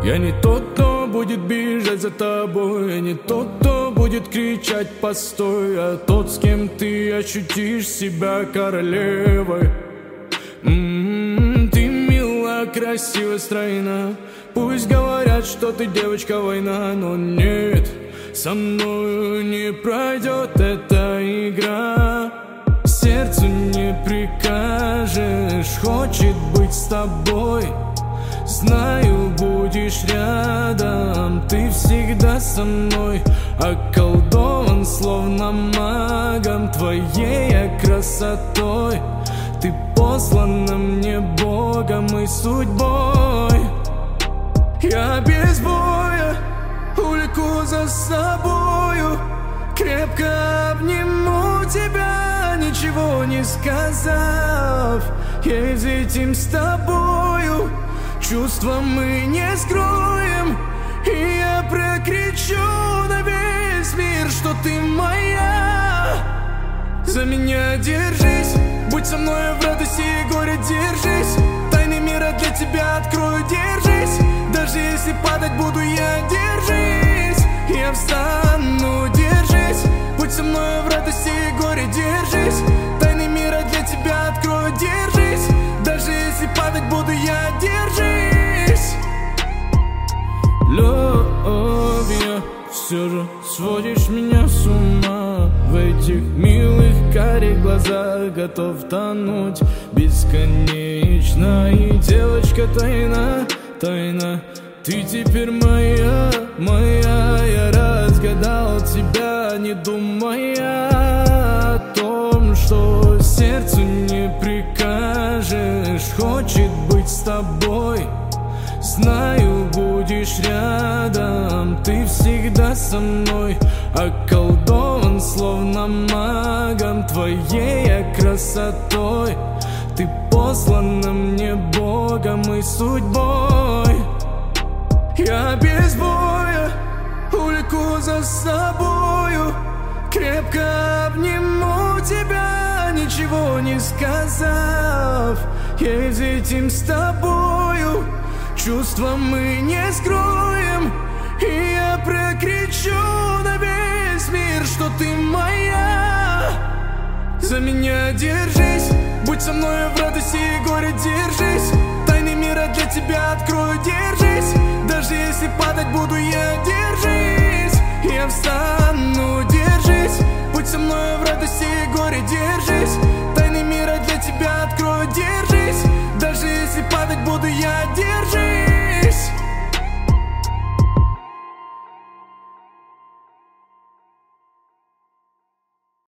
Я не тот, кто будет бежать за тобой. Я не тот, кто будет кричать «постой», а тот, с кем ты ощутишь себя королевой. Ты мила, красива, стройна. Пусть говорят, что ты девочка война, но нет, со мною не пройдет эта игра. Сердцу не прикажешь, хочет быть с тобой. Знаю, будешь рядом, ты всегда со мной. Околдован словно магом твоей я красотой. Ты послана мне Богом и судьбой. Я без боя увлеку за собою, крепко обниму тебя, ничего не сказав. Я ведь этим с тобою чувства мы не скроем. И я прокричу на весь мир, что ты моя. За меня держись, будь со мной в радости и горе, держись. Тайны мира для тебя открою, держись. Даже если падать буду я, держись. Я встану, держись. Будь со мной в радости и горе, держись. Тайны мира для тебя открою, держись. Даже если падать буду я, держись. Любовь, все же сводишь меня с ума. В этих милых карих глазах готов тонуть бесконечно. И девочка тайна, тайна, ты теперь моя, моя. Я разгадал тебя, не думая о том, что сердцу не прикажешь. Хочет быть с тобой. Знаю, будешь рядом, ты всегда со мной. Околдован словно магом твоей я красотой. Ты послана мне Богом и судьбой. Я без боя увлеку за собою, крепко обниму тебя, ничего не сказав. Я ведь этим с тобою чувства мы не скроем. И я прокричу на весь мир, что ты моя. За меня держись, будь со мной в радости и горе, держись. Тайны мира для тебя открою, держись. Даже если падать буду я, держись. Я встану, держись. Будь со мной в радости и горе, держись. Тайны мира для тебя открою, держись. Даже если падать буду я, держись.